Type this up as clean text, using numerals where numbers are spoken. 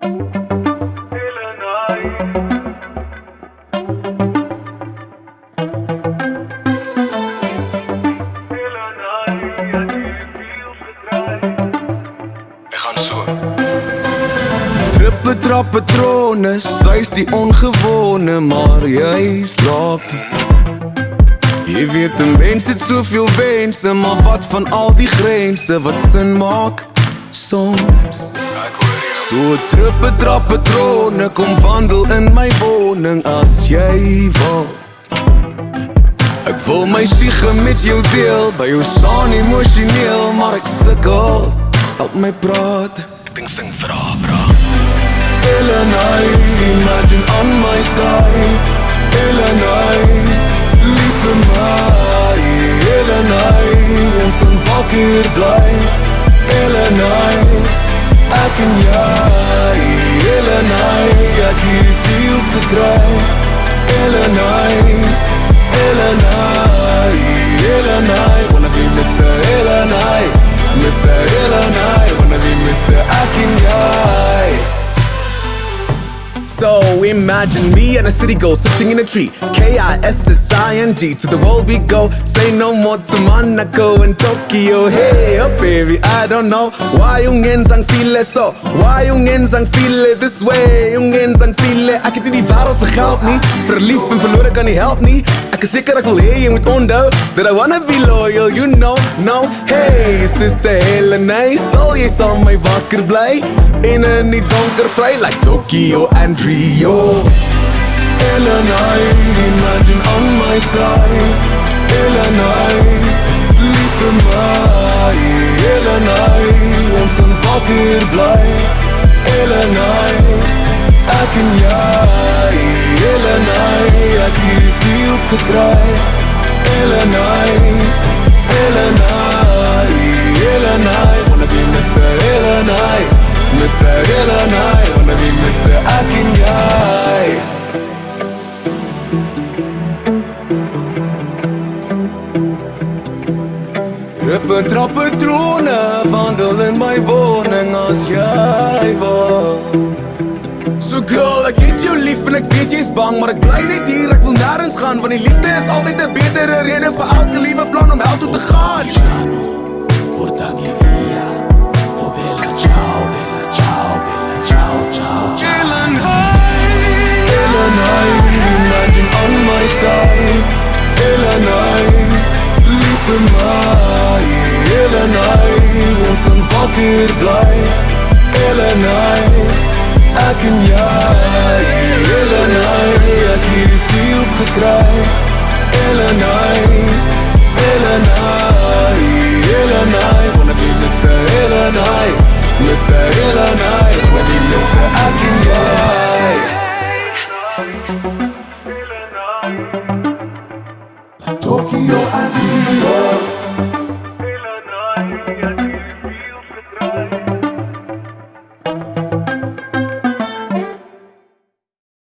Trippe trap patrone, sy is die ongewone, maar jy slaap. Jy weet 'n mens het soveel wense, maar wat van al die grense wat sin maak soms? So trippe trap patrone, kom wandel in my woning as jy wil. Ek wil my siege met jou deel, by jou staan emosioneel, maar ek sukkel, help my praat. Ek dink sing vra. Elena, imagine on my side. Elena, lief vir my. Elena, ons kan vaker bly. Elena, ek en jy. Elena, ek hier die feels gekry. Elena, Elena, Elena, wanna be Mr. Elena, Mr. Elena, wanna be Mr. Ek en jy. So imagine me and a city girl sitting in a tree. K-I-S-S-I-N-G, to the world we go. Say no more to Monaco and Tokyo. Hey, oh baby, I don't know why yung ensang feel so. Why yung ensang feel this way. Yung ensang feel ek het in die wêreld se geld nie. Verlief en verlore kan nie help nie. Ek is seker ek wil hê jy moet onthou that I wanna be loyal, you know, no. Hey, sister Helena, sal jy saam my wakker bly en in die donker vry like Tokyo and Rio. Elena, imagine on my side. Elena, lief vir my. Elena, ons kan vaker bly. Elena, ek en jy. Elena, ek hier die feels gekry. Elena, Elena, Elena, wanna be Mr. Elena, Mr. Elena, wanna be Mr. Ek en jy. Trippe trap patrone, wandel in my woning as jy wil. So girl, ek het jou lief en ek weet jy is bang, maar ek bly net hier, ek wil nergens gaan, want die liefde is altyd 'n betere rede vir elke liewe plan om hel toe te gaan. Portami via, oh vela ciao, Elena, Elena, imagine on my side. Elena, lief vir my. Elena, ons kan vaker bly. Elena, ek en jy. Elena, ek hier die feels gekry. Elena,